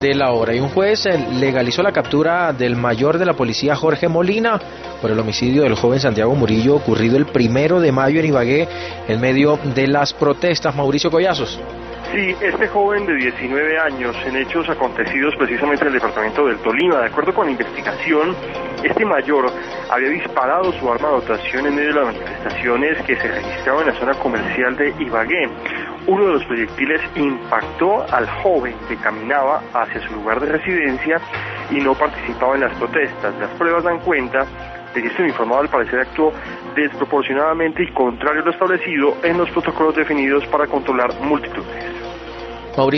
de la hora. Y un juez legalizó la captura del mayor de la policía, Jorge Molina, por el homicidio del joven Santiago Murillo ocurrido el 1 de mayo en Ibagué en medio de las protestas. Mauricio Collazos. Sí, este joven de 19 años, en hechos acontecidos precisamente en el departamento del Tolima. De acuerdo con la investigación, este mayor había disparado su arma de dotación en medio de las manifestaciones que se registraban en la zona comercial de Ibagué. Uno de los proyectiles impactó al joven que caminaba hacia su lugar de residencia y no participaba en las protestas. Las pruebas dan cuenta de que este uniformado al parecer actuó desproporcionadamente y contrario a lo establecido en los protocolos definidos para controlar multitudes.